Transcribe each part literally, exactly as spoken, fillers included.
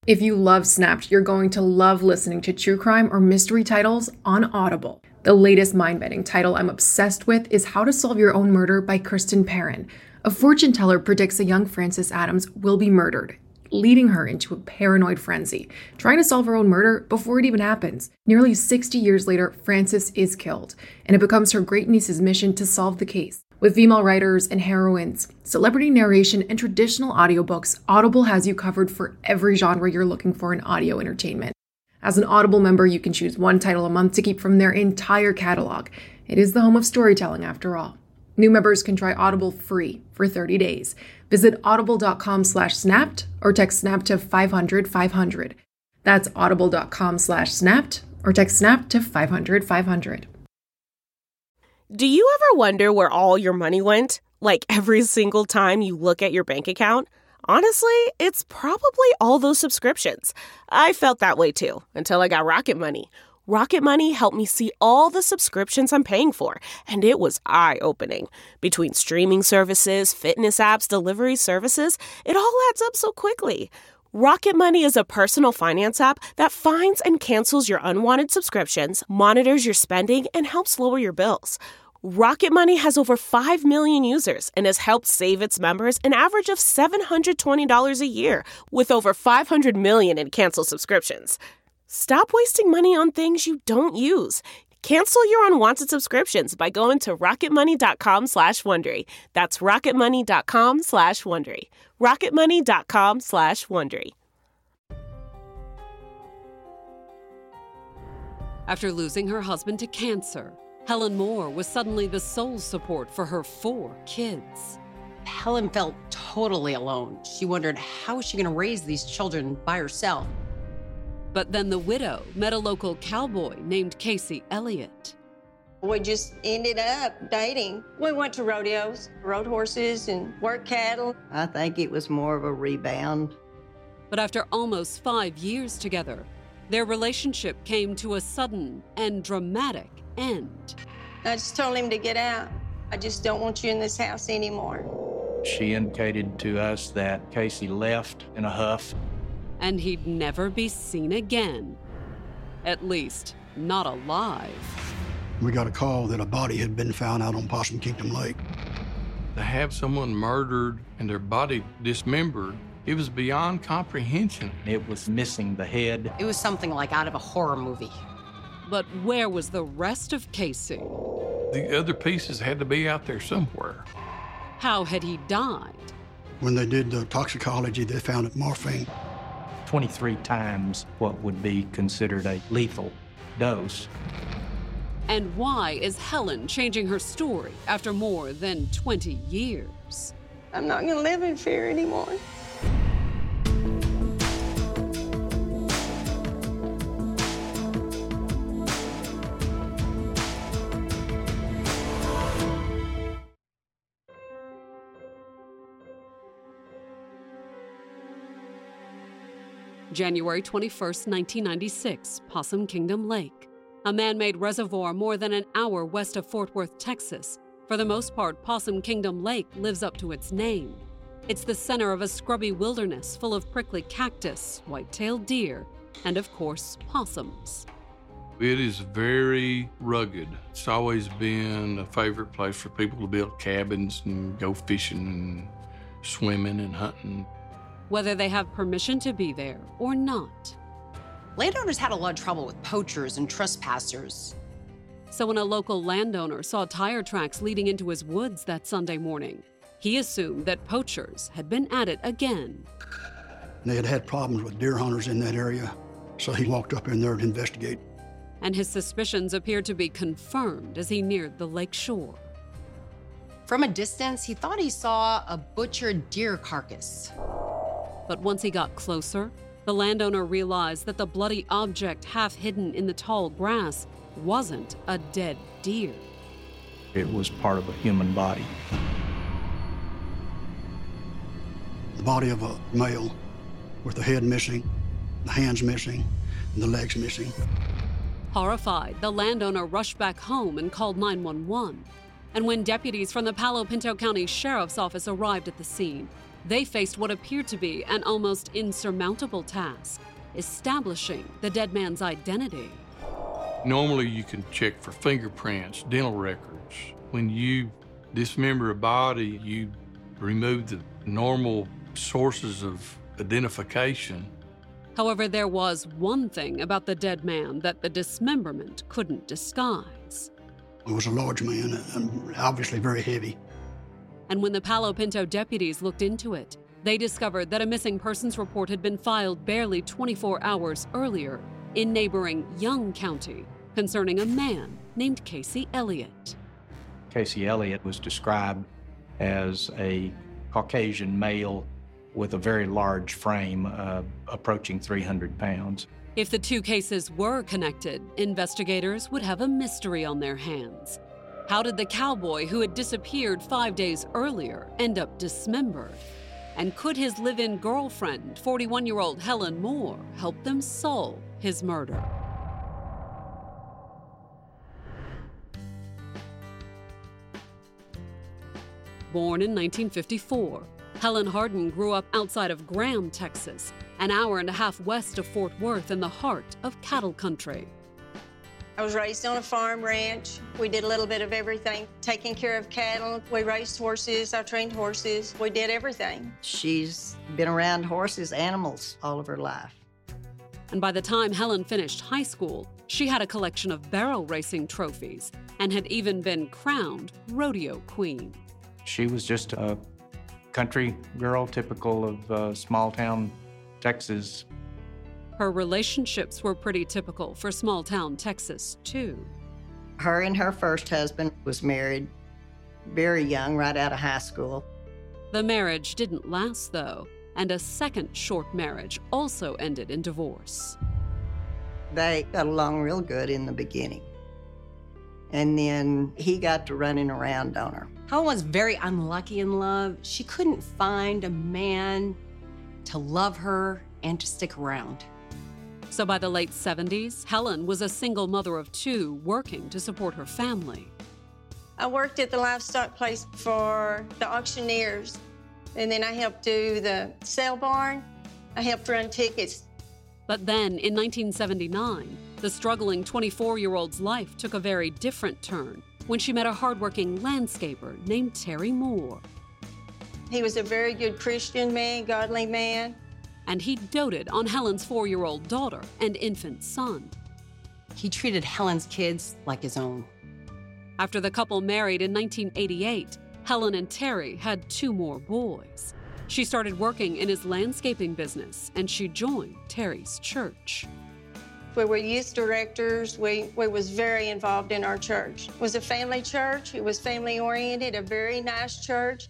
If you love Snapped, you're going to love listening to true crime or mystery titles on Audible. The latest mind-bending title I'm obsessed with is How to Solve Your Own Murder by Kristen Perrin. A fortune teller predicts a young Frances Adams will be murdered, leading her into a paranoid frenzy, trying to solve her own murder before it even happens. Nearly sixty years later, Frances is killed, and it becomes her great-niece's mission to solve the case. With female writers and heroines, celebrity narration, and traditional audiobooks, Audible has you covered for every genre you're looking for in audio entertainment. As an Audible member, you can choose one title a month to keep from their entire catalog. It is the home of storytelling, after all. New members can try Audible free for thirty days. Visit audible.com slash snapped or text snap to five hundred five hundred. That's audible.com slash snapped or text snap to five hundred five hundred. Do you ever wonder where all your money went? Like every single time you look at your bank account? Honestly, it's probably all those subscriptions. I felt that way too, until I got Rocket Money. Rocket Money helped me see all the subscriptions I'm paying for, and it was eye-opening. Between streaming services, fitness apps, delivery services, it all adds up so quickly. Rocket Money is a personal finance app that finds and cancels your unwanted subscriptions, monitors your spending, and helps lower your bills. Rocket Money has over five million users and has helped save its members an average of seven hundred twenty dollars a year, with over five hundred million in canceled subscriptions. Stop wasting money on things you don't use. Cancel your unwanted subscriptions by going to rocketmoney.com slash Wondery. That's rocketmoney.com slash Wondery. rocketmoney.com slash Wondery. After losing her husband to cancer, Helen Moore was suddenly the sole support for her four kids. Helen felt totally alone. She wondered, how is she going to raise these children by herself? But then the widow met a local cowboy named Casey Elliott. We just ended up dating. We went to rodeos, rode horses, and worked cattle. I think it was more of a rebound. But after almost five years together, their relationship came to a sudden and dramatic end. I just told him to get out. I just don't want you in this house anymore. She indicated to us that Casey left in a huff. And he'd never be seen again. At least, not alive. We got a call that a body had been found out on Possum Kingdom Lake. To have someone murdered and their body dismembered, it was beyond comprehension. It was missing the head. It was something like out of a horror movie. But where was the rest of Casey? The other pieces had to be out there somewhere. How had he died? When they did the toxicology, they found morphine. twenty-three times what would be considered a lethal dose. And why is Helen changing her story after more than twenty years? I'm not going to live in fear anymore. January twenty-first, nineteen ninety-six, Possum Kingdom Lake. A man-made reservoir more than an hour west of Fort Worth, Texas. For the most part, Possum Kingdom Lake lives up to its name. It's the center of a scrubby wilderness full of prickly cactus, white-tailed deer, and of course, possums. It is very rugged. It's always been a favorite place for people to build cabins and go fishing and swimming and hunting. Whether they have permission to be there or not. Landowners had a lot of trouble with poachers and trespassers. So when a local landowner saw tire tracks leading into his woods that Sunday morning, he assumed that poachers had been at it again. They had had problems with deer hunters in that area, so he walked up in there to investigate. And his suspicions appeared to be confirmed as he neared the lake shore. From a distance, he thought he saw a butchered deer carcass. But once he got closer, the landowner realized that the bloody object half hidden in the tall grass wasn't a dead deer. It was part of a human body. The body of a male with the head missing, the hands missing, and the legs missing. Horrified, the landowner rushed back home and called nine one one. And when deputies from the Palo Pinto County Sheriff's Office arrived at the scene, They faced what appeared to be an almost insurmountable task: establishing the dead man's identity. Normally, you can check for fingerprints, dental records. When you dismember a body, you remove the normal sources of identification. However, there was one thing about the dead man that the dismemberment couldn't disguise. He was a large man and obviously very heavy. And when the Palo Pinto deputies looked into it, they discovered that a missing persons report had been filed barely twenty-four hours earlier in neighboring Young County concerning a man named Casey Elliott. Casey Elliott was described as a Caucasian male with a very large frame, uh, approaching three hundred pounds. If the two cases were connected, investigators would have a mystery on their hands. How did the cowboy who had disappeared five days earlier end up dismembered? And could his live-in girlfriend, forty-one-year-old Helen Moore, help them solve his murder? Born in nineteen fifty-four, Helen Hardin grew up outside of Graham, Texas, an hour and a half west of Fort Worth in the heart of cattle country. I was raised on a farm ranch. We did a little bit of everything, taking care of cattle. We raised horses, I trained horses. We did everything. She's been around horses, animals all of her life. And by the time Helen finished high school, she had a collection of barrel racing trophies and had even been crowned rodeo queen. She was just a country girl, typical of uh, small-town Texas. Her relationships were pretty typical for small-town Texas, too. Her and her first husband was married very young, right out of high school. The marriage didn't last, though, and a second short marriage also ended in divorce. They got along real good in the beginning. And then he got to running around on her. Helen was very unlucky in love. She couldn't find a man to love her and to stick around. So by the late seventies, Helen was a single mother of two working to support her family. I worked at the livestock place for the auctioneers, and then I helped do the sale barn. I helped run tickets. But then in nineteen seventy-nine, the struggling twenty-four-year-old's life took a very different turn when she met a hardworking landscaper named Terry Moore. He was a very good Christian man, godly man. And he doted on Helen's four-year-old daughter and infant son. He treated Helen's kids like his own. After the couple married in nineteen eighty-eight, Helen and Terry had two more boys. She started working in his landscaping business, and she joined Terry's church. We were youth directors. We, we was very involved in our church. It was a family church. It was family-oriented, a very nice church.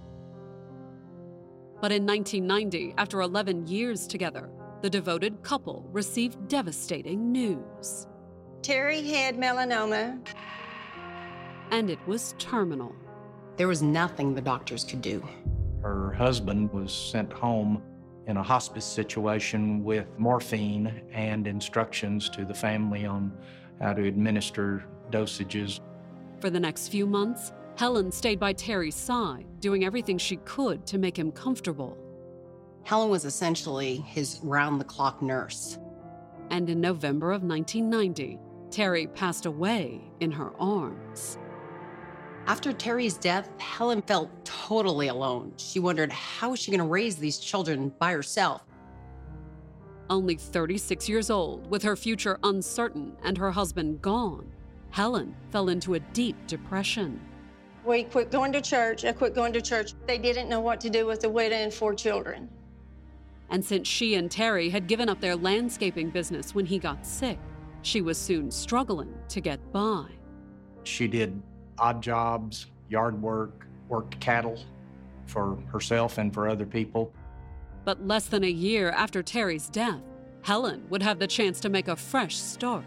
But in nineteen ninety, after eleven years together, the devoted couple received devastating news. Terry had melanoma. And it was terminal. There was nothing the doctors could do. Her husband was sent home in a hospice situation with morphine and instructions to the family on how to administer dosages. For the next few months, Helen stayed by Terry's side, doing everything she could to make him comfortable. Helen was essentially his round-the-clock nurse. And in November of nineteen ninety, Terry passed away in her arms. After Terry's death, Helen felt totally alone. She wondered, how is she going to raise these children by herself? Only thirty-six years old, with her future uncertain and her husband gone, Helen fell into a deep depression. We quit going to church. I quit going to church. They didn't know what to do with a widow and four children. And since she and Terry had given up their landscaping business when he got sick, she was soon struggling to get by. She did odd jobs, yard work, worked cattle for herself and for other people. But less than a year after Terry's death, Helen would have the chance to make a fresh start.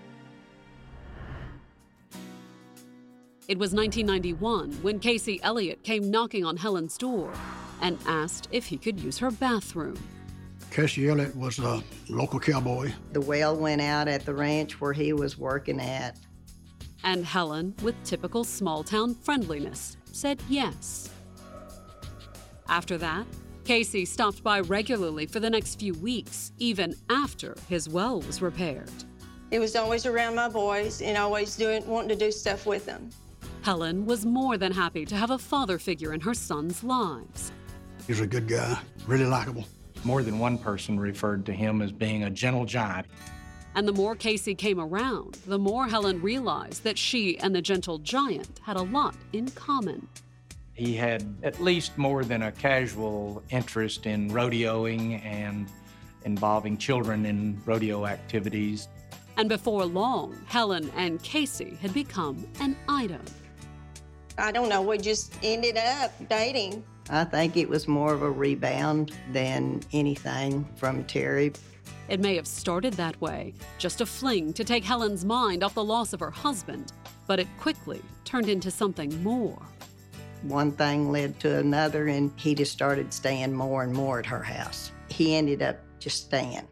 It was nineteen ninety-one when Casey Elliott came knocking on Helen's door and asked if he could use her bathroom. Casey Elliott was a local cowboy. The well went out at the ranch where he was working at. And Helen, with typical small-town friendliness, said yes. After that, Casey stopped by regularly for the next few weeks, even after his well was repaired. He was always around my boys and always doing, wanting to do stuff with them. Helen was more than happy to have a father figure in her sons' lives. He was a good guy, really likable. More than one person referred to him as being a gentle giant. And the more Casey came around, the more Helen realized that she and the gentle giant had a lot in common. He had at least more than a casual interest in rodeoing and involving children in rodeo activities. And before long, Helen and Casey had become an item. I don't know, we just ended up dating. I think it was more of a rebound than anything from Terry. It may have started that way, just a fling to take Helen's mind off the loss of her husband, but it quickly turned into something more. One thing led to another, and he just started staying more and more at her house. He ended up just staying.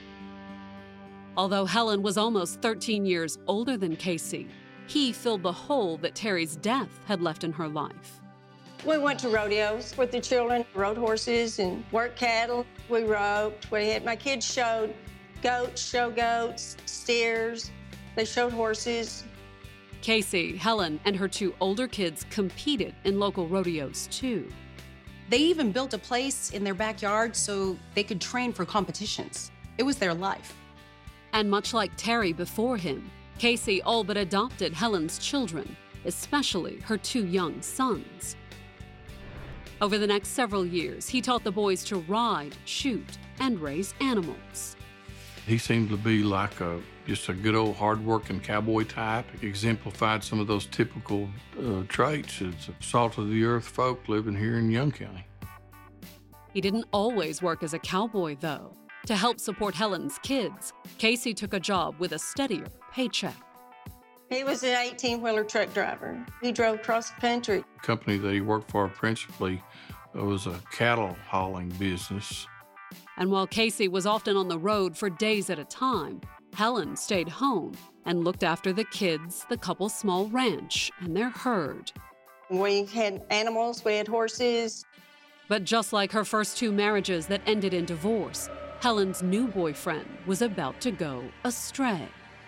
Although Helen was almost thirteen years older than Casey, he filled the hole that Terry's death had left in her life. We went to rodeos with the children, rode horses and worked cattle. We roped. We had, my kids showed goats, show goats, steers. They showed horses. Casey, Helen, and her two older kids competed in local rodeos too. They even built a place in their backyard so they could train for competitions. It was their life. And much like Terry before him, Casey all but adopted Helen's children, especially her two young sons. Over the next several years, he taught the boys to ride, shoot, and raise animals. He seemed to be like a just a good old hard-working cowboy type. Exemplified some of those typical uh, traits as salt-of-the-earth folk living here in Young County. He didn't always work as a cowboy, though. To help support Helen's kids, Casey took a job with a steadier paycheck. He was an eighteen-wheeler truck driver. He drove cross country. The company that he worked for principally was a cattle hauling business. And while Casey was often on the road for days at a time, Helen stayed home and looked after the kids, the couple's small ranch, and their herd. We had animals, we had horses. But just like her first two marriages that ended in divorce, Helen's new boyfriend was about to go astray.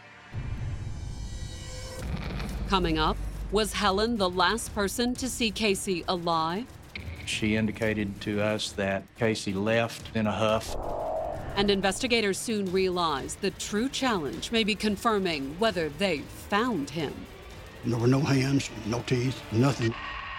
Coming up, was Helen the last person to see Casey alive? She indicated to us that Casey left in a huff. And investigators soon realized the true challenge may be confirming whether they found him. There were no hands, no teeth, nothing.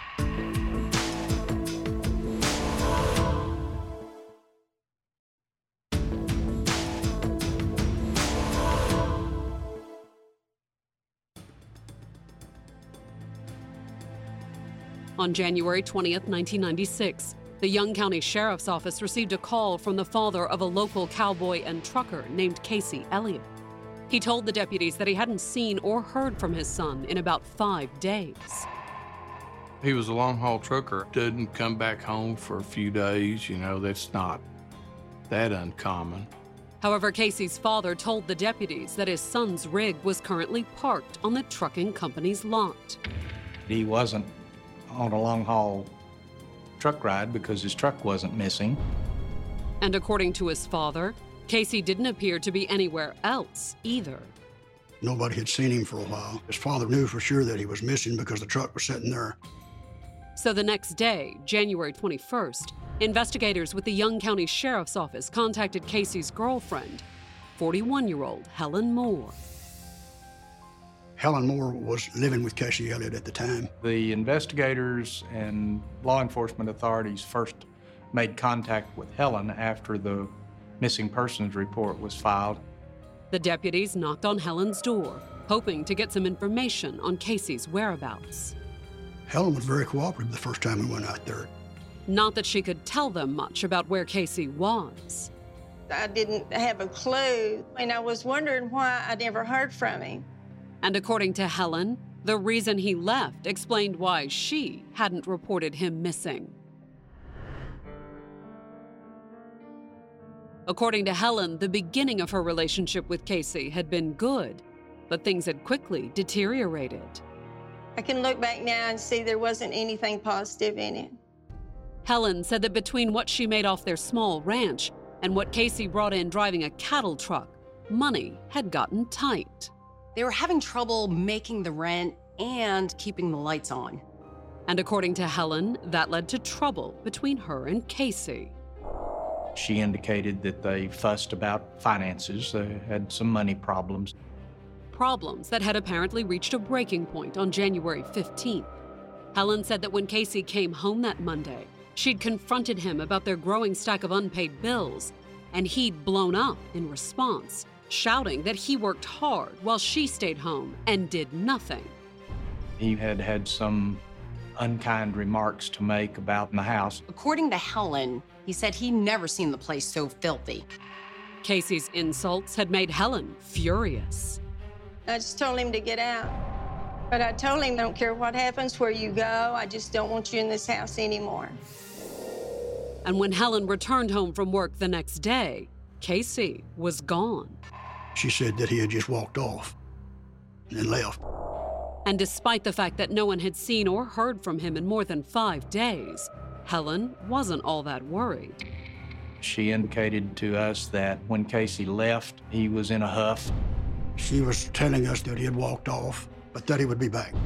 On January twentieth, nineteen ninety-six, the Young County Sheriff's Office received a call from the father of a local cowboy and trucker named Casey Elliott. He told the deputies that he hadn't seen or heard from his son in about five days. He was a long-haul trucker, didn't come back home for a few days. You know, that's not that uncommon. However, Casey's father told the deputies that his son's rig was currently parked on the trucking company's lot. He wasn't on a long-haul truck ride because his truck wasn't missing. And according to his father, Casey didn't appear to be anywhere else either. Nobody had seen him for a while. His father knew for sure that he was missing because the truck was sitting there. So the next day, January twenty-first, investigators with the Young County Sheriff's Office contacted Casey's girlfriend, forty-one-year-old Helen Moore. Helen Moore was living with Casey Elliott at the time. The investigators and law enforcement authorities first made contact with Helen after the missing persons report was filed. The deputies knocked on Helen's door, hoping to get some information on Casey's whereabouts. Helen was very cooperative the first time we went out there. Not that she could tell them much about where Casey was. I didn't have a clue, and I was wondering why I never heard from him. And according to Helen, the reason he left explained why she hadn't reported him missing. According to Helen, the beginning of her relationship with Casey had been good, but things had quickly deteriorated. I can look back now and see there wasn't anything positive in it. Helen said that between what she made off their small ranch and what Casey brought in driving a cattle truck, money had gotten tight. They were having trouble making the rent and keeping the lights on. And according to Helen, that led to trouble between her and Casey. She indicated that they fussed about finances. They had some money problems. Problems that had apparently reached a breaking point on January fifteenth. Helen said that when Casey came home that Monday, she'd confronted him about their growing stack of unpaid bills, and he'd blown up in response, shouting that he worked hard while she stayed home and did nothing. He had had some unkind remarks to make about the house. According to Helen, he said he'd never seen the place so filthy. Casey's insults had made Helen furious. I just told him to get out. But I told him, I don't care what happens, where you go, I just don't want you in this house anymore. And when Helen returned home from work the next day, Casey was gone. She said that he had just walked off and left. And despite the fact that no one had seen or heard from him in more than five days, Helen wasn't all that worried. She indicated to us that when Casey left, he was in a huff. She was telling us that he had walked off, but that he would be back.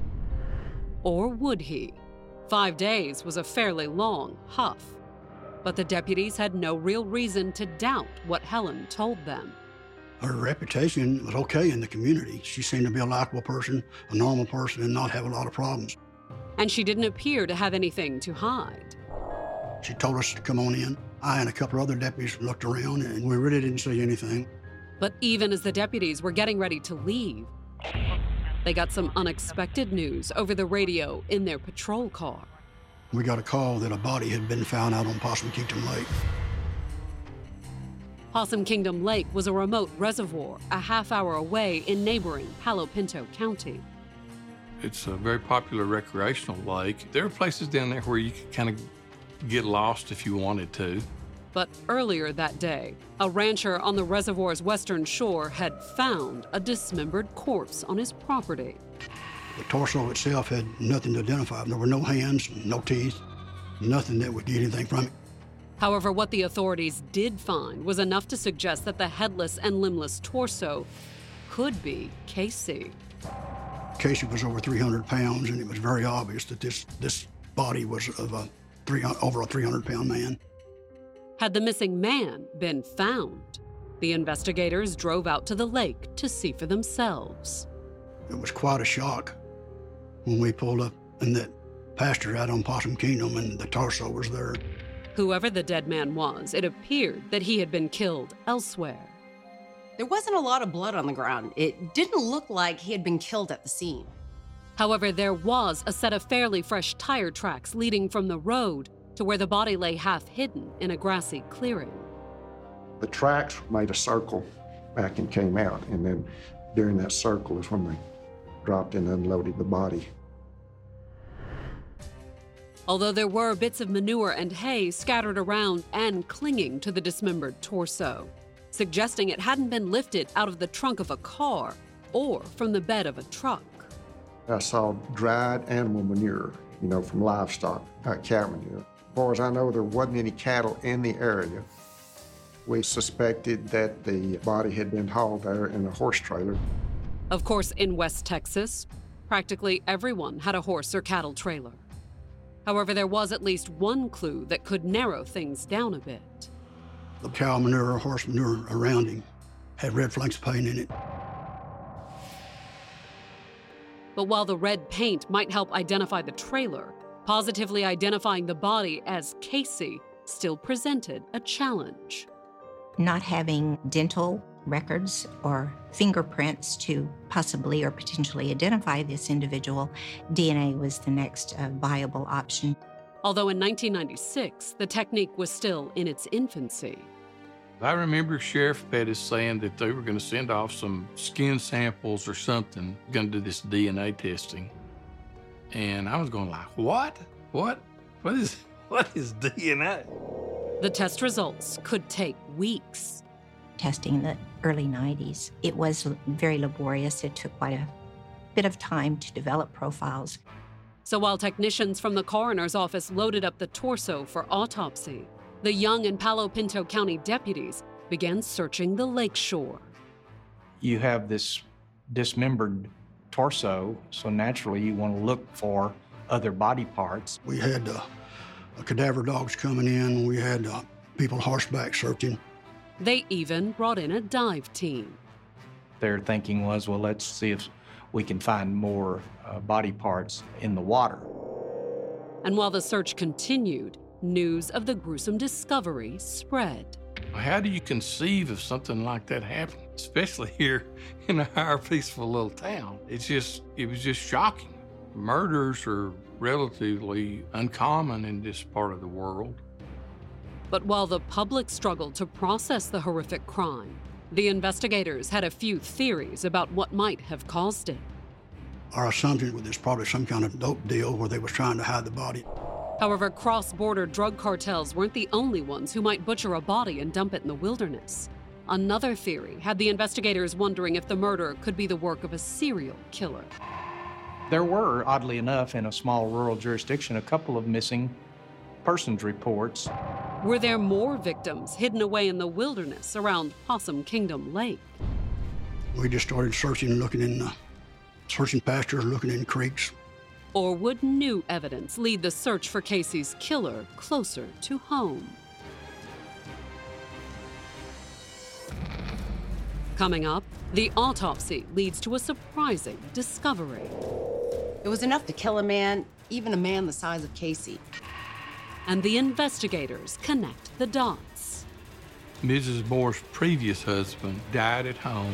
Or would he? Five days was a fairly long huff. But the deputies had no real reason to doubt what Helen told them. Her reputation was okay in the community. She seemed to be a likable person, a normal person, and not have a lot of problems. And she didn't appear to have anything to hide. She told us to come on in. I and a couple other deputies looked around, and we really didn't see anything. But even as the deputies were getting ready to leave, they got some unexpected news over the radio in their patrol car. We got a call that a body had been found out on Possum Kingdom Lake. Possum Kingdom Lake was a remote reservoir a half hour away in neighboring Palo Pinto County. It's a very popular recreational lake. There are places down there where you could kind of get lost if you wanted to. But earlier that day, a rancher on the reservoir's western shore had found a dismembered corpse on his property. The torso itself had nothing to identify. There were no hands, no teeth, nothing that would get anything from it. However, what the authorities did find was enough to suggest that the headless and limbless torso could be Casey. Casey was over three hundred pounds, and it was very obvious that this, this body was of a three, over a three hundred pound man. Had the missing man been found, the investigators drove out to the lake to see for themselves. It was quite a shock when we pulled up in that pasture out on Possum Kingdom and the torso was there. Whoever the dead man was, it appeared that he had been killed elsewhere. There wasn't a lot of blood on the ground. It didn't look like he had been killed at the scene. However, there was a set of fairly fresh tire tracks leading from the road to where the body lay half hidden in a grassy clearing. The tracks made a circle back and came out, and then during that circle is when they dropped and unloaded the body. Although there were bits of manure and hay scattered around and clinging to the dismembered torso, suggesting it hadn't been lifted out of the trunk of a car or from the bed of a truck. I saw dried animal manure, you know, from livestock, uh, cow manure. As far as I know, there wasn't any cattle in the area. We suspected that the body had been hauled there in a horse trailer. Of course, in West Texas, practically everyone had a horse or cattle trailer. However, there was at least one clue that could narrow things down a bit. The cow manure or horse manure around him had red flakes of paint in it. But while the red paint might help identify the trailer, positively identifying the body as Casey still presented a challenge. Not having dental records or fingerprints to possibly or potentially identify this individual, D N A was the next uh, viable option. Although in nineteen ninety-six, the technique was still in its infancy. I remember Sheriff Pettis saying that they were going to send off some skin samples or something, going to do this D N A testing. And I was going like, what? What? What is, what is D N A? The test results could take weeks. Testing in the early nineties, it was very laborious. It took quite a bit of time to develop profiles. So while technicians from the coroner's office loaded up the torso for autopsy, the Young and Palo Pinto County deputies began searching the lakeshore. You have this dismembered torso, so naturally you want to look for other body parts. We had uh, cadaver dogs coming in. We had uh, people horseback searching. They even brought in a dive team. Their thinking was, well, let's see if we can find more uh, body parts in the water. And while the search continued, news of the gruesome discovery spread. How do you conceive of something like that happening, especially here in our peaceful little town? It's just, it was just shocking. Murders are relatively uncommon in this part of the world. But while the public struggled to process the horrific crime, the investigators had a few theories about what might have caused it. Our assumption was there's probably some kind of dope deal where they was trying to hide the body. However, cross-border drug cartels weren't the only ones who might butcher a body and dump it in the wilderness. Another theory had the investigators wondering if the murder could be the work of a serial killer. There were, oddly enough, in a small rural jurisdiction, a couple of missing persons reports. Were there more victims hidden away in the wilderness around Possum Kingdom Lake? We just started searching and looking in, uh, searching pastures, looking in creeks. Or would new evidence lead the search for Casey's killer closer to home? Coming up, the autopsy leads to a surprising discovery. It was enough to kill a man, even a man the size of Casey. And the investigators connect the dots. Missus Moore's previous husband died at home.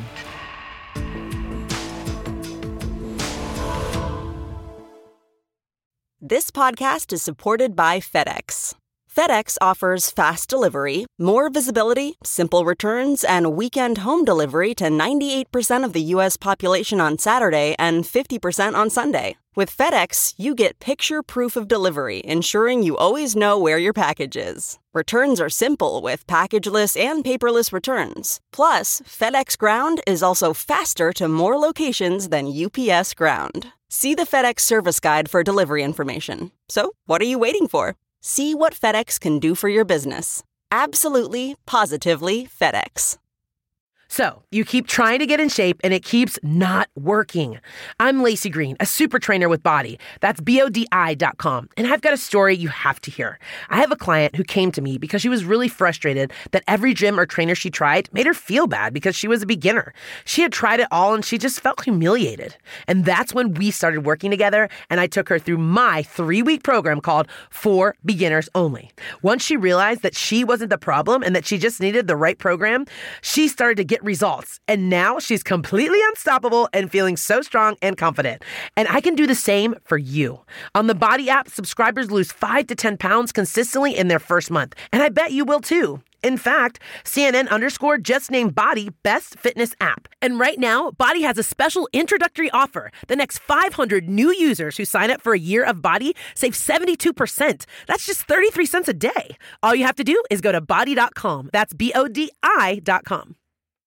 This podcast is supported by FedEx. FedEx offers fast delivery, more visibility, simple returns, and weekend home delivery to ninety-eight percent of the U S population on Saturday and fifty percent on Sunday. With FedEx, you get picture proof of delivery, ensuring you always know where your package is. Returns are simple with packageless and paperless returns. Plus, FedEx Ground is also faster to more locations than U P S Ground. See the FedEx service guide for delivery information. So, what are you waiting for? See what FedEx can do for your business. Absolutely, positively FedEx. So, you keep trying to get in shape and it keeps not working. I'm Lacey Green, a super trainer with Body. That's B O D I dot com. And I've got a story you have to hear. I have a client who came to me because she was really frustrated that every gym or trainer she tried made her feel bad because she was a beginner. She had tried it all and she just felt humiliated. And that's when we started working together and I took her through my three-week program called For Beginners Only. Once she realized that she wasn't the problem and that she just needed the right program, she started to get results. And now she's completely unstoppable and feeling so strong and confident. And I can do the same for you. On the Body app, subscribers lose five to ten pounds consistently in their first month. And I bet you will too. In fact, C N N underscore just named Body Best Fitness App. And right now, Body has a special introductory offer. The next five hundred new users who sign up for a year of Body save seventy-two percent. That's just thirty-three cents a day. All you have to do is go to body dot com. That's B O D I dot com.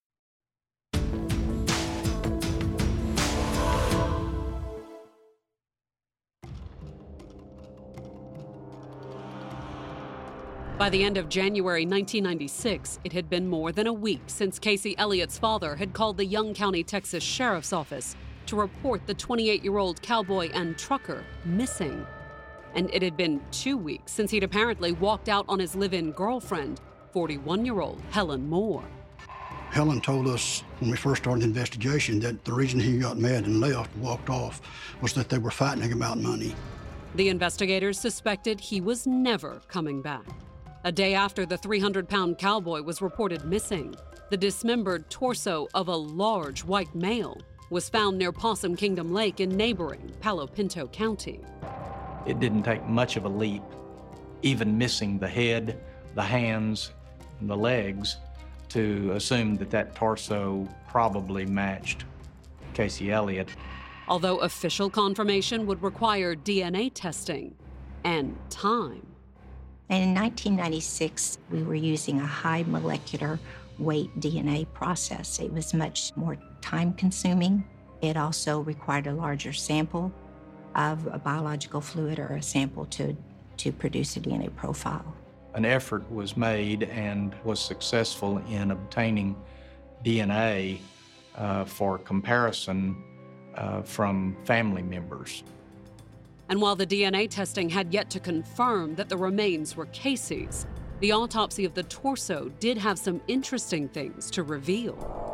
By the end of January nineteen ninety-six, it had been more than a week since Casey Elliott's father had called the Young County, Texas Sheriff's Office to report the twenty-eight-year-old cowboy and trucker missing. And it had been two weeks since he'd apparently walked out on his live-in girlfriend, forty-one-year-old Helen Moore. Helen told us when we first started the investigation that the reason he got mad and left, walked off, was that they were fighting about money. The investigators suspected he was never coming back. A day after the three hundred pound cowboy was reported missing, the dismembered torso of a large white male was found near Possum Kingdom Lake in neighboring Palo Pinto County. It didn't take much of a leap, even missing the head, the hands, and the legs, to assume that that torso probably matched Casey Elliott. Although official confirmation would require D N A testing and time. And in nineteen ninety-six, we were using a high molecular weight D N A process. It was much more time-consuming. It also required a larger sample. of a biological fluid or a sample to, to produce a D N A profile. An effort was made and was successful in obtaining D N A uh, for comparison uh, from family members. And while the D N A testing had yet to confirm that the remains were Casey's, the autopsy of the torso did have some interesting things to reveal.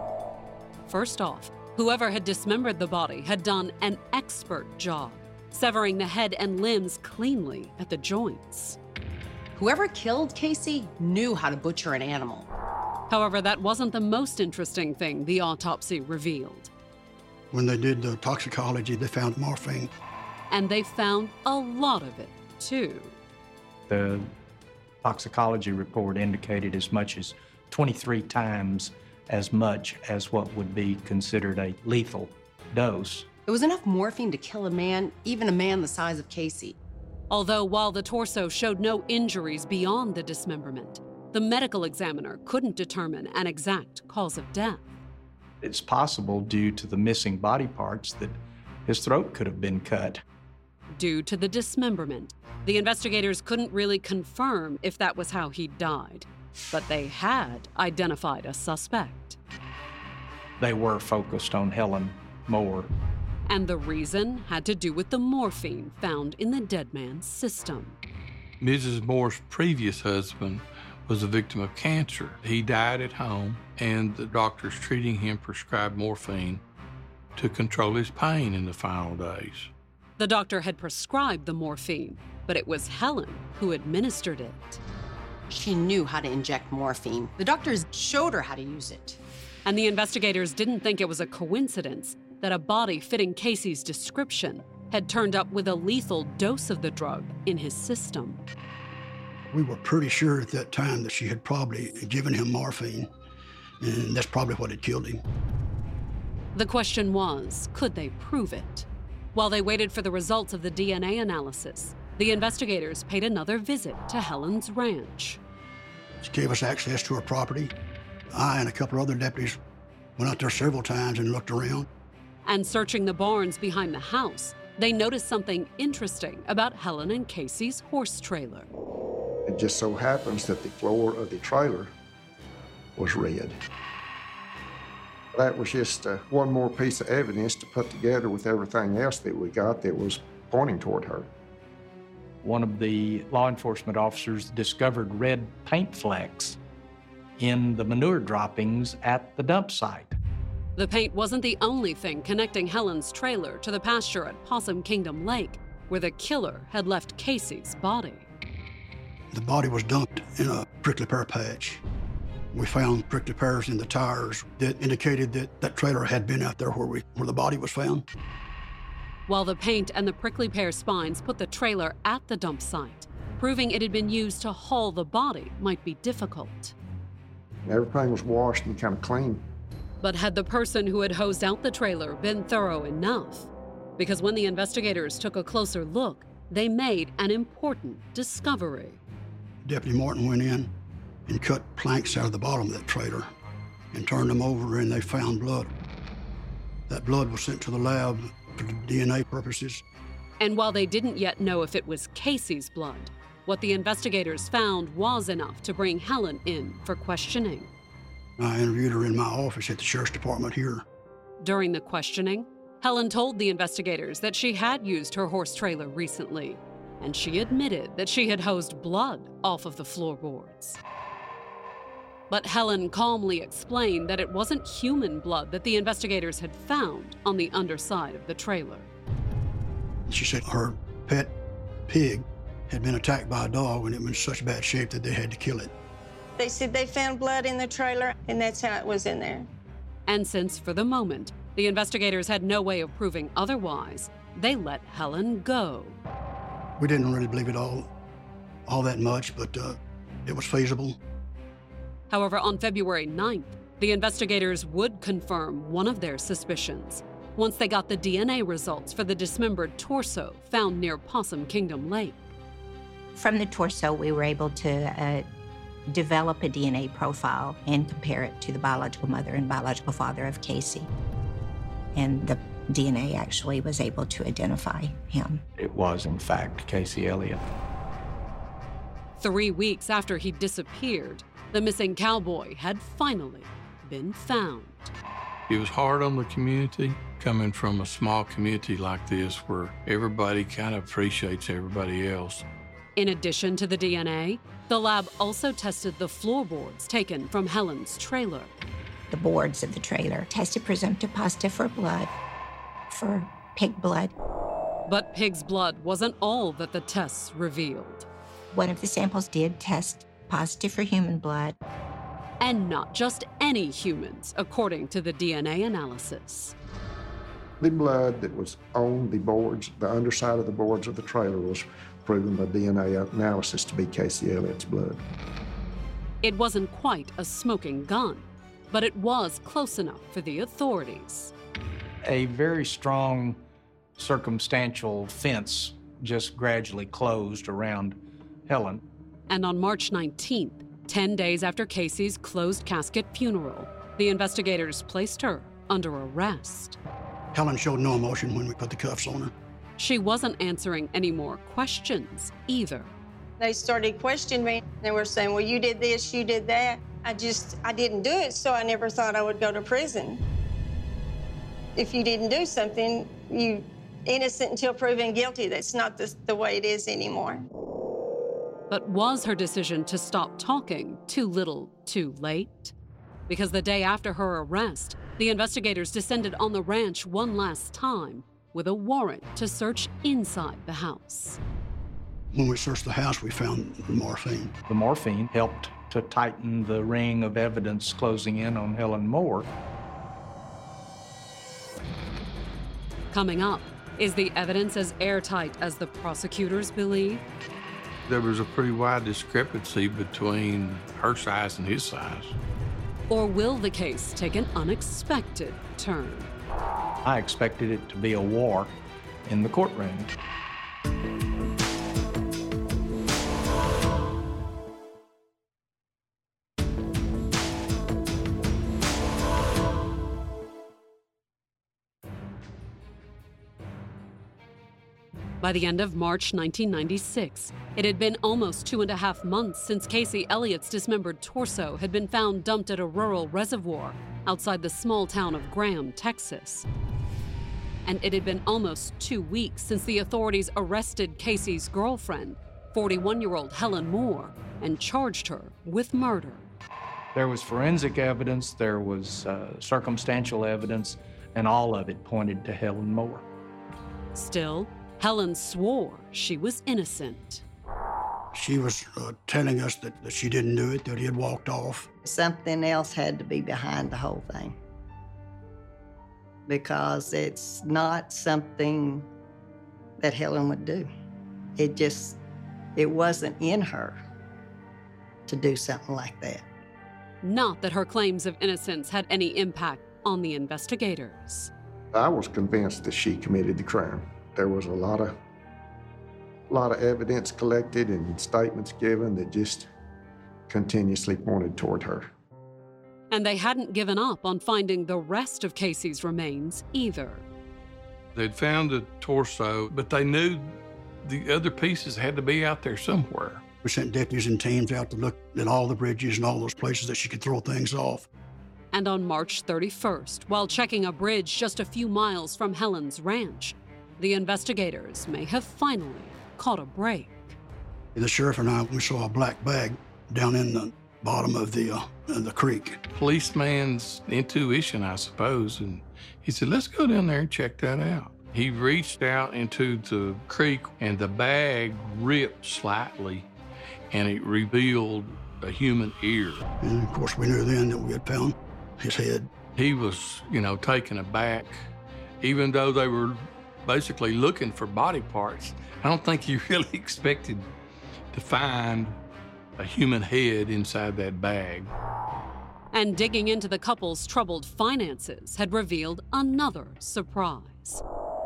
First off, whoever had dismembered the body had done an expert job, severing the head and limbs cleanly at the joints. Whoever killed Casey knew how to butcher an animal. However, that wasn't the most interesting thing the autopsy revealed. When they did the toxicology, they found morphine. And they found a lot of it, too. The toxicology report indicated as much as twenty-three times as much as what would be considered a lethal dose. It was enough morphine to kill a man, even a man the size of Casey. Although while the torso showed no injuries beyond the dismemberment, the medical examiner couldn't determine an exact cause of death. It's possible, due to the missing body parts, that his throat could have been cut. Due to the dismemberment, the investigators couldn't really confirm if that was how he died, but they had identified a suspect. They were focused on Helen Moore. And the reason had to do with the morphine found in the dead man's system. Missus Moore's previous husband was a victim of cancer. He died at home, and the doctors treating him prescribed morphine to control his pain in the final days. The doctor had prescribed the morphine, but it was Helen who administered it. She knew how to inject morphine. The doctors showed her how to use it. And the investigators didn't think it was a coincidence that a body fitting Casey's description had turned up with a lethal dose of the drug in his system. We were pretty sure at that time that she had probably given him morphine, and that's probably what had killed him. The question was, could they prove it? While they waited for the results of the D N A analysis, the investigators paid another visit to Helen's ranch. She gave us access to her property. I and a couple other deputies went out there several times and looked around. And searching the barns behind the house, they noticed something interesting about Helen and Casey's horse trailer. It just so happens that the floor of the trailer was red. That was just uh, one more piece of evidence to put together with everything else that we got that was pointing toward her. One of the law enforcement officers discovered red paint flecks in the manure droppings at the dump site. The paint wasn't the only thing connecting Helen's trailer to the pasture at Possum Kingdom Lake, where the killer had left Casey's body. The body was dumped in a prickly pear patch. We found prickly pears in the tires that indicated that that trailer had been out there where, we, where the body was found. While the paint and the prickly pear spines put the trailer at the dump site, proving it had been used to haul the body might be difficult. Everything was washed and kind of clean. But had the person who had hosed out the trailer been thorough enough? Because when the investigators took a closer look, they made an important discovery. Deputy Martin went in and cut planks out of the bottom of that trailer and turned them over, and they found blood. That blood was sent to the lab for D N A purposes. And while they didn't yet know if it was Casey's blood, what the investigators found was enough to bring Helen in for questioning. I interviewed her in my office at the Sheriff's Department here. During the questioning, Helen told the investigators that she had used her horse trailer recently, and she admitted that she had hosed blood off of the floorboards. But Helen calmly explained that it wasn't human blood that the investigators had found on the underside of the trailer. She said her pet pig had been attacked by a dog and it was in such bad shape that they had to kill it. They said they found blood in the trailer, and that's how it was in there. And since, for the moment, the investigators had no way of proving otherwise, they let Helen go. We didn't really believe it all, all that much, but uh, it was feasible. However, on February ninth, the investigators would confirm one of their suspicions once they got the D N A results for the dismembered torso found near Possum Kingdom Lake. From the torso, we were able to uh, develop a D N A profile and compare it to the biological mother and biological father of Casey. And the D N A actually was able to identify him. It was, in fact, Casey Elliott. Three weeks after he disappeared, the missing cowboy had finally been found. It was hard on the community, coming from a small community like this where everybody kind of appreciates everybody else. In addition to the D N A, the lab also tested the floorboards taken from Helen's trailer. The boards of the trailer tested presumptive positive for blood, for pig blood. But pig's blood wasn't all that the tests revealed. One of the samples did test positive for human blood. And not just any humans, according to the D N A analysis. The blood that was on the boards, the underside of the boards of the trailer, was proven by D N A analysis to be Casey Elliott's blood. It wasn't quite a smoking gun, but it was close enough for the authorities. A very strong circumstantial fence just gradually closed around Helen. And on March nineteenth, ten days after Casey's closed casket funeral, the investigators placed her under arrest. Helen showed no emotion when we put the cuffs on her. She wasn't answering any more questions either. They started questioning me. They were saying, well, you did this, you did that. I just, I didn't do it, so I never thought I would go to prison. If you didn't do something, you innocent until proven guilty. That's not the, the way it is anymore. But was her decision to stop talking too little, too late? Because the day after her arrest, the investigators descended on the ranch one last time with a warrant to search inside the house. When we searched the house, we found morphine. The morphine helped to tighten the ring of evidence closing in on Helen Moore. Coming up, is the evidence as airtight as the prosecutors believe? There was a pretty wide discrepancy between her size and his size. Or will the case take an unexpected turn? I expected it to be a war in the courtroom. By the end of March nineteen ninety-six, it had been almost two and a half months since Casey Elliott's dismembered torso had been found dumped at a rural reservoir outside the small town of Graham, Texas. And it had been almost two weeks since the authorities arrested Casey's girlfriend, forty-one-year-old Helen Moore, and charged her with murder. There was forensic evidence, there was uh, circumstantial evidence, and all of it pointed to Helen Moore. Still, Helen swore she was innocent. She was uh, telling us that, that she didn't do it, that he had walked off. Something else had to be behind the whole thing, because it's not something that Helen would do. It just, it wasn't in her to do something like that. Not that her claims of innocence had any impact on the investigators. I was convinced that she committed the crime. There was a lot of, lot of evidence collected and statements given that just continuously pointed toward her. And they hadn't given up on finding the rest of Casey's remains either. They'd found the torso, but they knew the other pieces had to be out there somewhere. We sent deputies and teams out to look at all the bridges and all those places that she could throw things off. And on March thirty-first, while checking a bridge just a few miles from Helen's ranch, the investigators may have finally caught a break. The sheriff and I, we saw a black bag down in the bottom of the, uh, the creek. Policeman's intuition, I suppose, and he said, let's go down there and check that out. He reached out into the creek, and the bag ripped slightly, and it revealed a human ear. And of course, we knew then that we had found his head. He was, you know, taken aback. Even though they were basically looking for body parts, I don't think he really expected to find a human head inside that bag. And digging into the couple's troubled finances had revealed another surprise.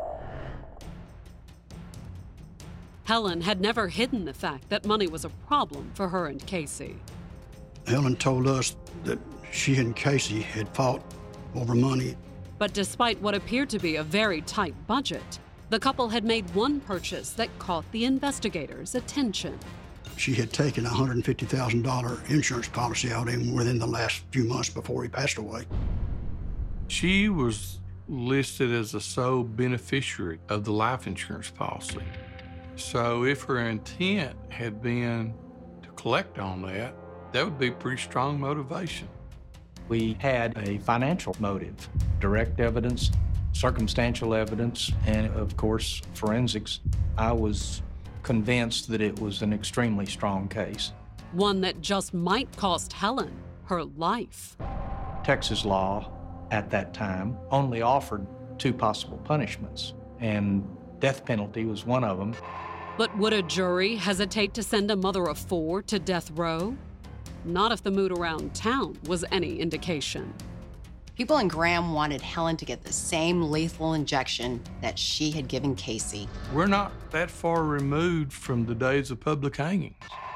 Helen had never hidden the fact that money was a problem for her and Casey. Helen told us that she and Casey had fought over money But despite what appeared to be a very tight budget, the couple had made one purchase that caught the investigators' attention. She had taken a one hundred fifty thousand dollars insurance policy out even within the last few months before he passed away. She was listed as the sole beneficiary of the life insurance policy. So if her intent had been to collect on that, that would be pretty strong motivation. We had a financial motive, direct evidence, circumstantial evidence, and of course, forensics. I was convinced that it was an extremely strong case. One that just might cost Helen her life. Texas law at that time only offered two possible punishments, and death penalty was one of them. But would a jury hesitate to send a mother of four to death row? Not if the mood around town was any indication. People in Graham wanted Helen to get the same lethal injection that she had given Casey. We're not that far removed from the days of public hangings.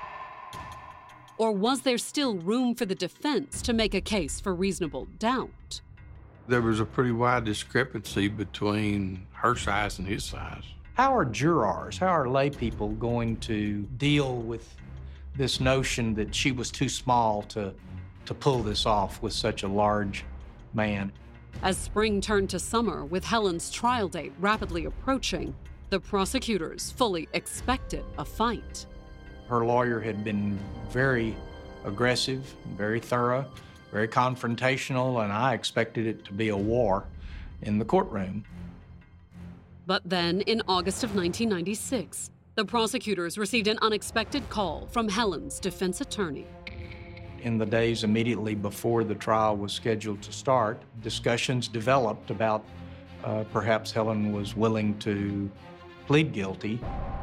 Or was there still room for the defense to make a case for reasonable doubt? There was a pretty wide discrepancy between her size and his size. How are jurors, how are lay people going to deal with this notion that she was too small to, to pull this off with such a large man? As spring turned to summer, with Helen's trial date rapidly approaching, the prosecutors fully expected a fight. Her lawyer had been very aggressive, very thorough, very confrontational, and I expected it to be a war in the courtroom. But then, in August of nineteen ninety-six, the prosecutors received an unexpected call from Helen's defense attorney. In the days immediately before the trial was scheduled to start, discussions developed about uh, perhaps Helen was willing to plead guilty.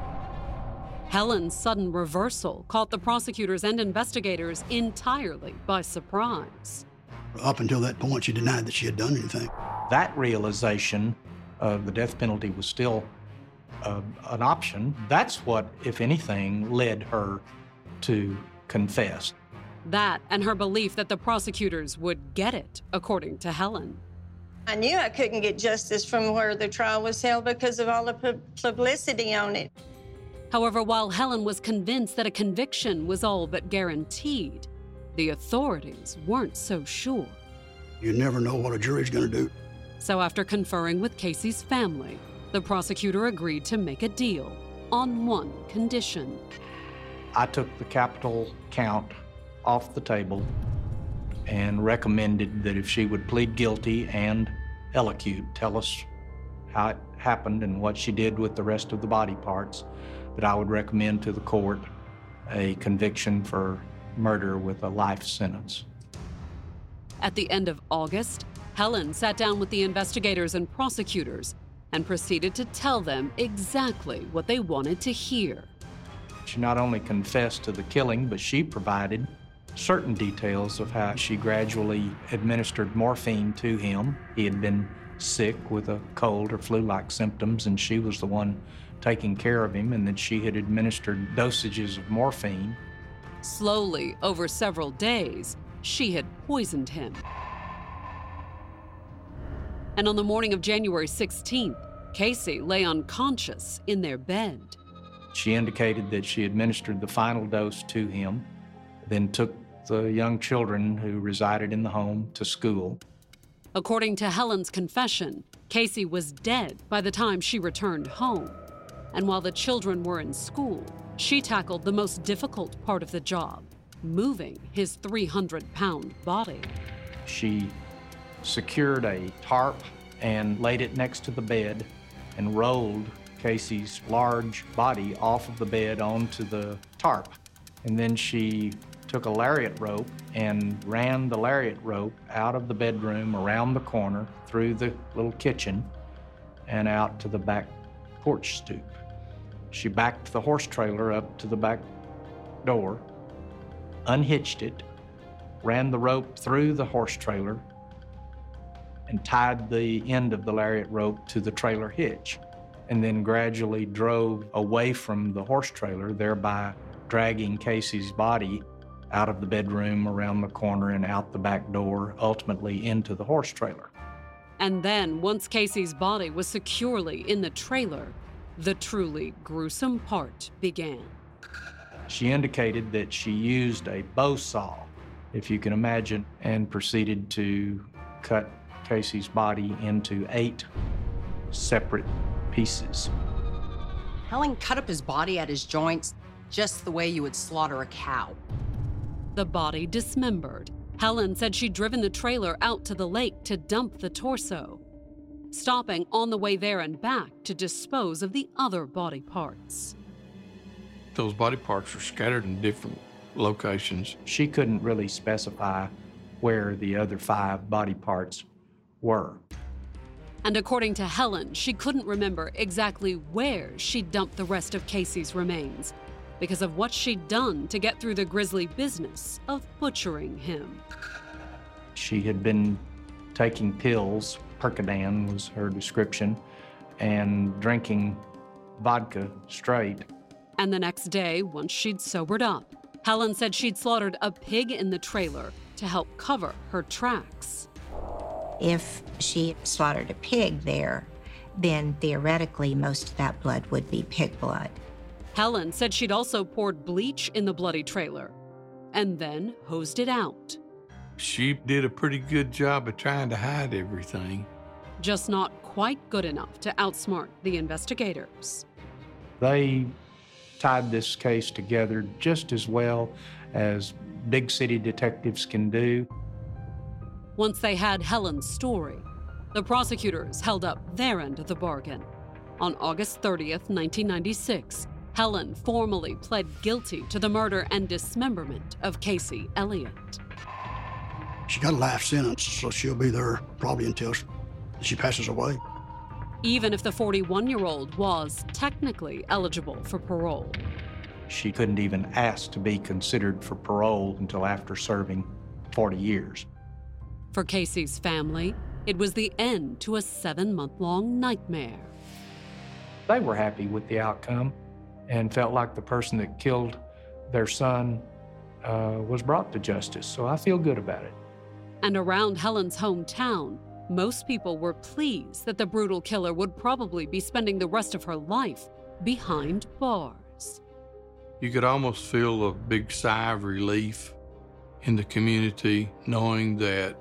Helen's sudden reversal caught the prosecutors and investigators entirely by surprise. Up until that point, she denied that she had done anything. That realization of the death penalty was still uh, an option. That's what, if anything, led her to confess. That and her belief that the prosecutors would get it, according to Helen. I knew I couldn't get justice from where the trial was held because of all the pu- publicity on it. However, while Helen was convinced that a conviction was all but guaranteed, the authorities weren't so sure. You never know what a jury's going to do. So after conferring with Casey's family, the prosecutor agreed to make a deal on one condition. I took the capital count off the table and recommended that if she would plead guilty and elocute, tell us how it happened and what she did with the rest of the body parts, that I would recommend to the court a conviction for murder with a life sentence. At the end of August, Helen sat down with the investigators and prosecutors and proceeded to tell them exactly what they wanted to hear. She not only confessed to the killing, but she provided certain details of how she gradually administered morphine to him. He had been sick with a cold or flu-like symptoms, and she was the one taking care of him, and that she had administered dosages of morphine. Slowly, over several days, she had poisoned him. And on the morning of January sixteenth, Casey lay unconscious in their bed. She indicated that she administered the final dose to him, then took the young children who resided in the home to school. According to Helen's confession, Casey was dead by the time she returned home. And while the children were in school, she tackled the most difficult part of the job, moving his three hundred pound body. She secured a tarp and laid it next to the bed and rolled Casey's large body off of the bed onto the tarp. And then she took a lariat rope and ran the lariat rope out of the bedroom, around the corner, through the little kitchen, and out to the back porch stoop. She backed the horse trailer up to the back door, unhitched it, ran the rope through the horse trailer, and tied the end of the lariat rope to the trailer hitch, and then gradually drove away from the horse trailer, thereby dragging Casey's body out of the bedroom, around the corner, and out the back door, ultimately into the horse trailer. And then, once Casey's body was securely in the trailer, the truly gruesome part began. She indicated that she used a bow saw, if you can imagine, and proceeded to cut Casey's body into eight separate pieces. Helen cut up his body at his joints just the way you would slaughter a cow. The body dismembered. Helen said she'd driven the trailer out to the lake to dump the torso, stopping on the way there and back to dispose of the other body parts. Those body parts are scattered in different locations. She couldn't really specify where the other five body parts were. And according to Helen, she couldn't remember exactly where she dumped the rest of Casey's remains because of what she'd done to get through the grisly business of butchering him. She had been taking pills, Percodan was her description, and drinking vodka straight. And the next day, once she'd sobered up, Helen said she'd slaughtered a pig in the trailer to help cover her tracks. If she slaughtered a pig there, then theoretically most of that blood would be pig blood. Helen said she'd also poured bleach in the bloody trailer and then hosed it out. She did a pretty good job of trying to hide everything. Just not quite good enough to outsmart the investigators. They tied this case together just as well as big city detectives can do. Once they had Helen's story, the prosecutors held up their end of the bargain. On August thirtieth, nineteen ninety-six, Helen formally pled guilty to the murder and dismemberment of Casey Elliott. She got a life sentence, so she'll be there probably until she passes away. Even if the forty-one-year-old was technically eligible for parole. She couldn't even ask to be considered for parole until after serving forty years. For Casey's family, it was the end to a seven-month-long nightmare. They were happy with the outcome and felt like the person that killed their son uh, was brought to justice, so I feel good about it. And around Helen's hometown, most people were pleased that the brutal killer would probably be spending the rest of her life behind bars. You could almost feel a big sigh of relief in the community knowing that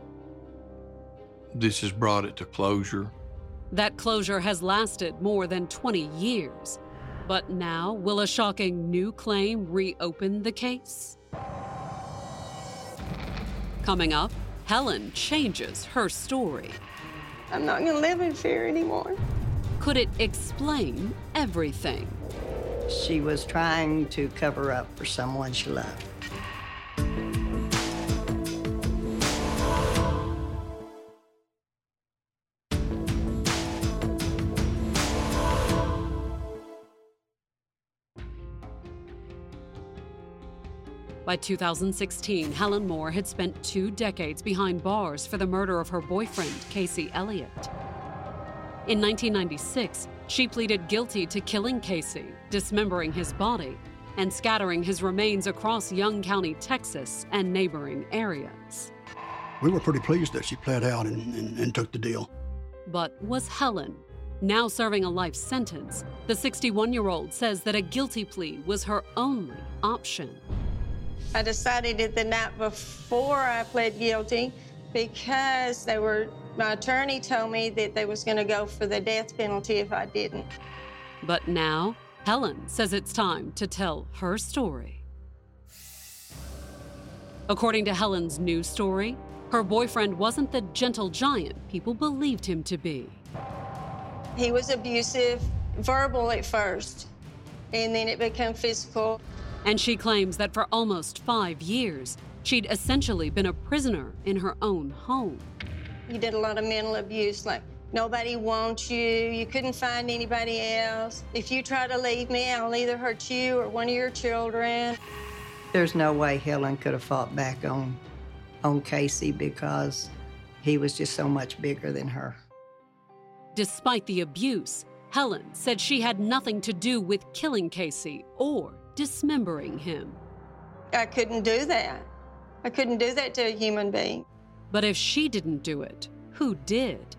this has brought it to closure. That closure has lasted more than twenty years. But now, will a shocking new claim reopen the case? Coming up, Helen changes her story. I'm not going to live in fear anymore. Could it explain everything? She was trying to cover up for someone she loved. By two thousand sixteen, Helen Moore had spent two decades behind bars for the murder of her boyfriend, Casey Elliott. In nineteen ninety-six, she pleaded guilty to killing Casey, dismembering his body, and scattering his remains across Young County, Texas, and neighboring areas. We were pretty pleased that she pled out and, and, and took the deal. But was Helen? Now serving a life sentence, the sixty-one-year-old says that a guilty plea was her only option. I decided it the night before I pled guilty because they were, my attorney told me that they was going to go for the death penalty if I didn't. But now, Helen says it's time to tell her story. According to Helen's new story, her boyfriend wasn't the gentle giant people believed him to be. He was abusive, verbal at first, and then it became physical. And she claims that for almost five years, she'd essentially been a prisoner in her own home. He did a lot of mental abuse, like, nobody wants you, you couldn't find anybody else. If you try to leave me, I'll either hurt you or one of your children. There's no way Helen could have fought back on, on Casey because he was just so much bigger than her. Despite the abuse, Helen said she had nothing to do with killing Casey or dismembering him. I couldn't do that. I couldn't do that to a human being. But if she didn't do it, who did?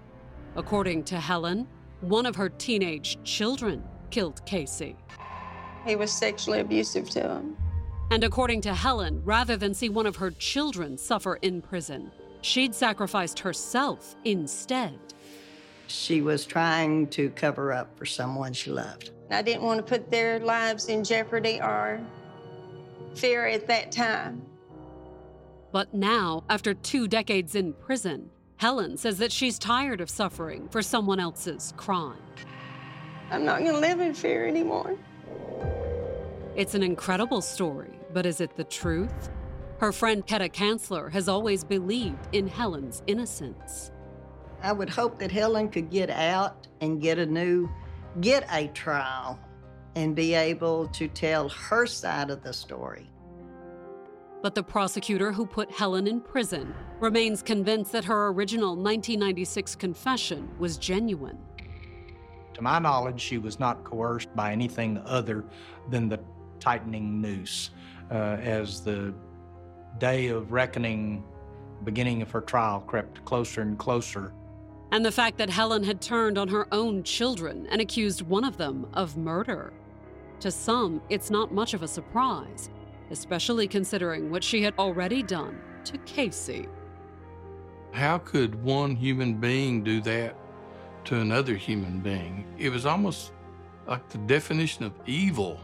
According to Helen, one of her teenage children killed Casey. He was sexually abusive to him. And according to Helen, rather than see one of her children suffer in prison, she'd sacrificed herself instead. She was trying to cover up for someone she loved. I didn't want to put their lives in jeopardy or fear at that time. But now, after two decades in prison, Helen says that she's tired of suffering for someone else's crime. I'm not going to live in fear anymore. It's an incredible story, but is it the truth? Her friend Ketta Kanzler has always believed in Helen's innocence. I would hope that Helen could get out and get a new, get a trial and be able to tell her side of the story. But the prosecutor who put Helen in prison remains convinced that her original nineteen ninety-six confession was genuine. To my knowledge, she was not coerced by anything other than the tightening noose. Uh, as the day of reckoning, beginning of her trial, crept closer and closer. And the fact that Helen had turned on her own children and accused one of them of murder. To some, it's not much of a surprise, especially considering what she had already done to Casey. How could one human being do that to another human being? It was almost like the definition of evil.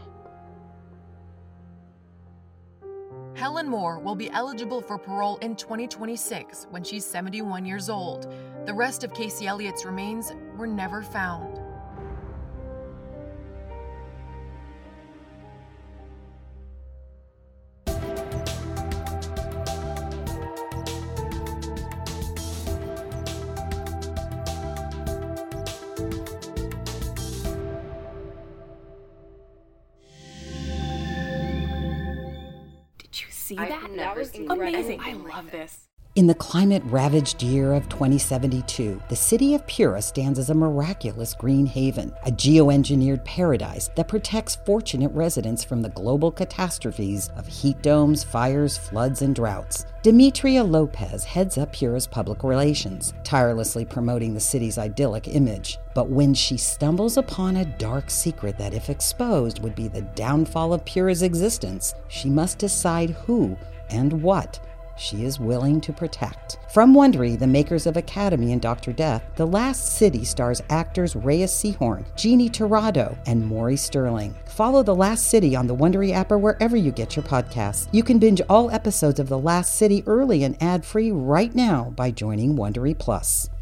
Helen Moore will be eligible for parole in twenty twenty-six when she's seventy-one years old. The rest of Casey Elliott's remains were never found. See that? That was amazing. I love this. In the climate-ravaged year of twenty seventy-two, the city of Pura stands as a miraculous green haven, a geoengineered paradise that protects fortunate residents from the global catastrophes of heat domes, fires, floods, and droughts. Demetria Lopez heads up Pura's public relations, tirelessly promoting the city's idyllic image. But when she stumbles upon a dark secret that, if exposed, would be the downfall of Pura's existence, she must decide who and what she is willing to protect. From Wondery, the makers of Academy and Doctor Death, The Last City stars actors Reyes Sehorn, Jeannie Torrado, and Maury Sterling. Follow The Last City on the Wondery app or wherever you get your podcasts. You can binge all episodes of The Last City early and ad-free right now by joining Wondery Plus.